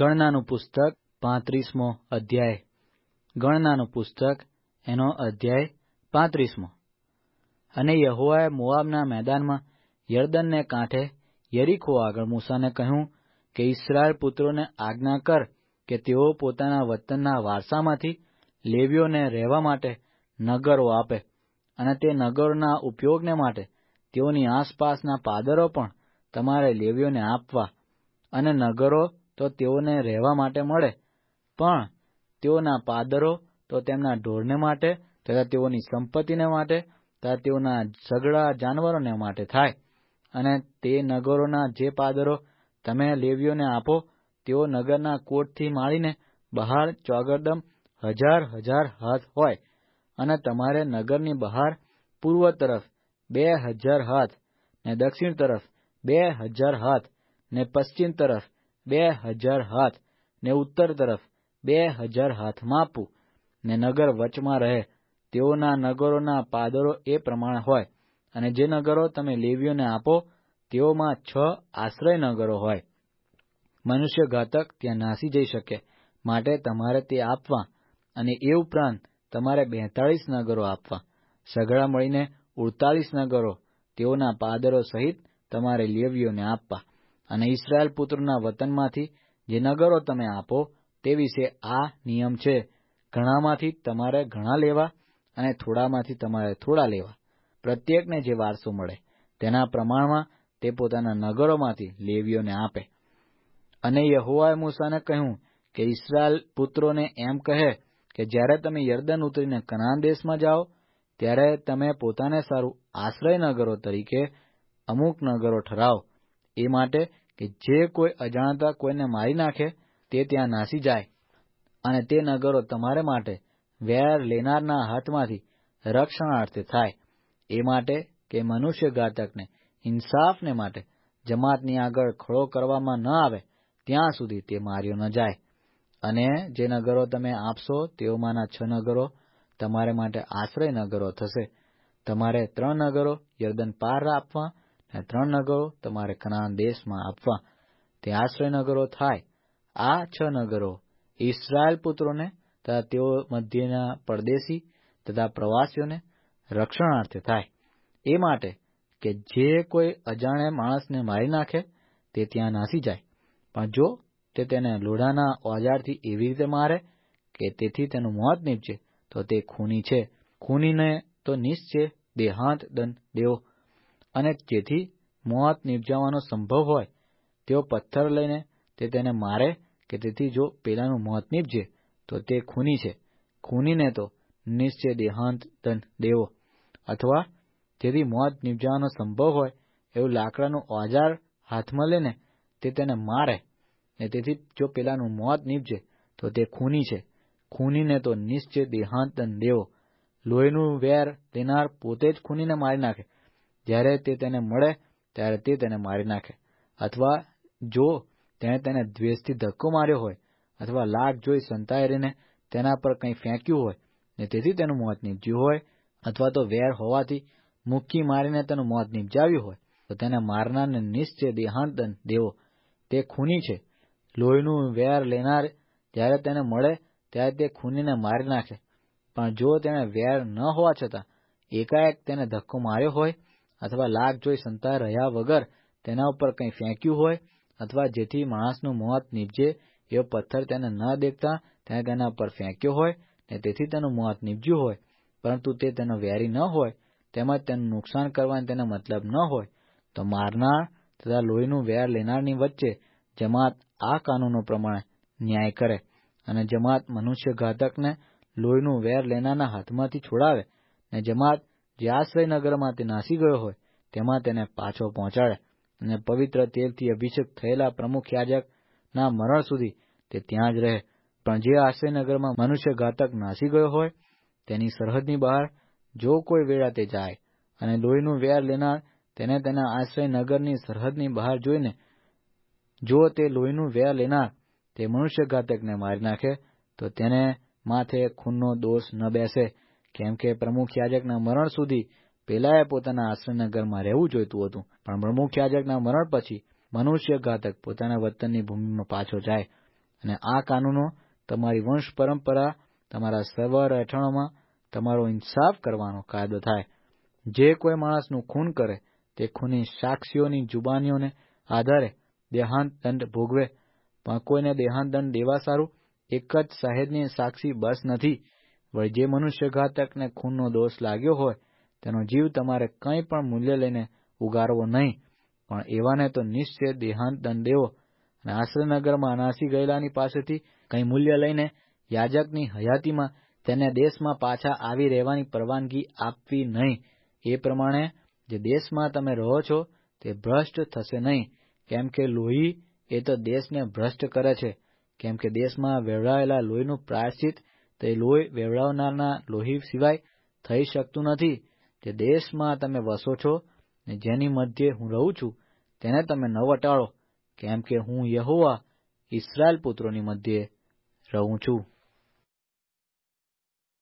ગણનાનું પુસ્તક 35મો અધ્યાય. ગણનાનું પુસ્તક એનો અધ્યાય 35મો. અને યહોવાએ મોઆબના મેદાનમાં યરદનને કાંઠે યરીખો આગળ મૂસાને કહ્યું કે ઇસ્રાયેલ પુત્રોને આજ્ઞા કર કે તેઓ પોતાના વતનના વારસામાંથી લેવીઓને રહેવા માટે નગરો આપે, અને તે નગરોના ઉપયોગને માટે તેઓની આસપાસના પાદરો પણ તમારે લેવીઓને આપવા. અને નગરો તો તેઓને રહેવા માટે મળે, પણ તેઓના પાદરો તો તેમના ઢોરને માટે તથા તેઓની સંપત્તિને માટે તથા તેઓના સઘળા જાનવરોને માટે થાય. અને તે નગરોના જે પાદરો તમે લેવીઓને આપો તેઓ નગરના કોટથી માંડીને બહાર ચોગરદમ 1000 હાથ હોય. અને તમારે નગરની બહાર પૂર્વ તરફ 2000 હાથ, ને દક્ષિણ તરફ 2000 હાથ, ને પશ્ચિમ તરફ 2000 હાથ, ને ઉત્તર તરફ 2000 હાથ માપવું, ને નગર વચમાં રહે તેઓના નગરોના પાદરો એ પ્રમાણે હોય. અને જે નગરો તમે લેવીઓને આપો તેઓમાં 6 આશ્રય નગરો હોય. મનુષ્ય ઘાતક ત્યાં નાસી જઈ શકે માટે તમારે તે આપવા. અને એ ઉપરાંત તમારે 42 નગરો આપવા, સઘળા મળીને 48 નગરો તેઓના પાદરો સહિત તમારે લેવીઓને આપવા. અને ઇસ્રાયેલ પુત્રોના વતનમાંથી જે નગરો તમે આપો તે વિશે આ નિયમ છે: ઘણામાંથી તમારે ઘણા લેવા, અને થોડામાંથી તમારે થોડા લેવા. પ્રત્યેકને જે વારસો મળે તેના પ્રમાણમાં તે પોતાના નગરોમાંથી લેવીઓને આપે. અને યહોવાએ મૂસાને કહ્યું કે ઇસ્રાયેલ પુત્રોને એમ કહે કે જ્યારે તમે યરદન ઉતરીને કનાન દેશમાં જાઓ ત્યારે તમે પોતાને સારું આશ્રય નગરો તરીકે અમુક નગરો ઠરાવો, એ માટે કે જે કોઈ અજાણતા કોઈને મારી નાખે તે ત્યાં નાસી જાય. અને તે નગરો તમારે માટે વેર લેનારના હાથમાંથી રક્ષણાર્થે થાય, એ માટે કે મનુષ્ય ઘાતકને ઇન્સાફને માટે જમાતની આગળ ખડો કરવામાં ન આવે ત્યાં સુધી તે માર્યો ન જાય. અને જે નગરો તમે આપશો તેઓમાંના 6 નગરો તમારે માટે આશ્રય નગરો થશે. તમારે 3 નગરો યરદન પાર આપવા, અને 3 નગરો તમારે કનાન દેશમાં આપવા. તે આશ્રય નગરો થાય. આ 6 નગરો ઇસ્રાયેલ પુત્રોને તથા તેઓ મધ્યના પરદેશી તથા પ્રવાસીઓને રક્ષણાર્થે થાય, એ માટે કે જે કોઈ અજાણે માણસને મારી નાખે તે ત્યાં નાસી જાય. પણ જો તે તેને લોઢાના ઓજારથી એવી રીતે મારે કે તેથી તેનું મોત નીપજે તો તે ખૂની છે. ખૂનીને તો નિશ્ચય દેહાંત દંડ દેવો. અને જેથી મોત નીપજવાનો સંભવ હોય તેઓ પથ્થર લઈને તે તેને મારે કે તેથી જો પેલાનું મોત નીપજે તો તે ખૂની છે. ખૂનીને તો નિશ્ચય દેહાંત દંડ દેવો. અથવા જેથી મોત નીપજવાનો સંભવ હોય એવું લાકડાનું ઓજાર હાથમાં લઈને તે તેને મારે, ને તેથી જો પેલાનું મોત નીપજે તો તે ખૂની છે. ખૂનીને તો નિશ્ચય દેહાંત દંડ દેવો. લોહીનું વેર લેનાર પોતે જ ખૂનીને મારી નાખે. જ્યારે તે તેને મળે ત્યારે તે તેને મારી નાખે. અથવા જો તેણે તેને દ્વેષથી ધક્કો માર્યો હોય, અથવા લાગ જોઈ સંતાઈ રહીને તેના પર કંઈ ફેંક્યું હોય ને તેથી તેનું મોત નીપજ્યું હોય, અથવા તો વેર હોવાથી મુક્કી મારીને તેનું મોત નીપજાવ્યું હોય, તો તેને મારનારને નિશ્ચય દેહાંત દંડ દેવો. તે ખૂની છે. લોહીનું વેર લેનાર જ્યારે તેને મળે ત્યારે તે ખૂનીને મારી નાખે. પણ જો તેણે વેર ન હોવા છતાં એકાએક તેને ધક્કો માર્યો હોય, અથવા લાગ જોઈ સંતાઈ રહ્યા વગર તેના ઉપર કંઈ ફેંક્યું હોય, અથવા જેથી માણસનું મોત નીપજે એવો પથ્થર તેને ન દેખતા તેણે તેના ઉપર ફેંક્યો હોય, ને તેથી તેનું મોત નીપજ્યું હોય, પરંતુ તે તેનો વેરી ન હોય, તેમજ તેનું નુકસાન કરવાની તેને મતલબ ન હોય, તો મારનાર તથા લોહીનું વેર લેનારની વચ્ચે જમાત આ કાનૂનો પ્રમાણે ન્યાય કરે. અને જમાત મનુષ્ય ઘાતકને લોહીનું વેર લેનારના હાથમાંથી છોડાવે, ને જમાત જે આશ્રય નગરમાં તે નાસી ગયો હોય તેમાં તેને પાછો પહોંચાડે. અને પવિત્ર તેલથી અભિષેક થયેલા પ્રમુખ યાજકના મરણ સુધી તે ત્યાં જ રહે. પણ જે આશ્રય નગરમાં મનુષ્ય ઘાતક નાસી ગયો હોય તેની સરહદની બહાર જો કોઈ વેળા તે જાય, અને લોહીનું વેર લેનાર તેને તેના આશ્રય નગરની સરહદની બહાર જોઈને જો તે લોહીનું વેર લેનાર તે મનુષ્ય ઘાતકને મારી નાખે, તો તેને માથે ખૂનનો દોષ ન બેસે, કેમ કે પ્રમુખ યાજકના મરણ સુધી પેલાએ પોતાના આશ્રયનગરમાં રહેવું જોઈતું હતું. પણ પ્રમુખ યાજકના મરણ પછી મનુષ્ય ઘાતક પોતાના વતનની ભૂમિમાં પાછો જાય. અને આ કાનૂનો તમારી વંશ પરંપરા, તમારા સર્વ રહેઠાણોમાં તમારો ઇન્સાફ કરવાનો કાયદો થાય. જે કોઈ માણસનું ખૂન કરે તે ખૂની સાક્ષીઓની જુબાનીઓને આધારે દેહાંત દંડ ભોગવે, પણ કોઈને દેહાંત દંડ દેવા સારું એક જ સાહેદની સાક્ષી બસ નથી. વળી જે મનુષ્યઘાતકને ખૂનનો દોષ લાગ્યો હોય તેનો જીવ તમારે કંઈ પણ મૂલ્ય લઈને ઉગારવો નહીં, પણ એવાને તો નિશ્ચય દેહાંત દંડ દેવો, અને આશ્રયનગરમાં નાસી ગયેલાની પાસેથી કંઈ મૂલ્ય લઈને યાજકની હયાતીમાં તેને દેશમાં પાછા આવી રહેવાની પરવાનગી આપવી નહીં. એ પ્રમાણે જે દેશમાં તમે રહો છો તે ભ્રષ્ટ થશે નહીં, કેમ કે લોહી એ તો દેશને ભ્રષ્ટ કરે છે. કેમ કે દેશમાં વેવડાયેલા લોહીનું પ્રાયશ્ચિત તે લોહી વેવડાવનારના લોહી સિવાય થઈ શકતું નથી. જે દેશમાં તમે વસો છો ને જેની મધ્યે હું રહું છું તેને તમે ન વટાળો, કેમ કે હું યહોવા ઇસ્રાએલ પુત્રોની મધ્યે રહું છું.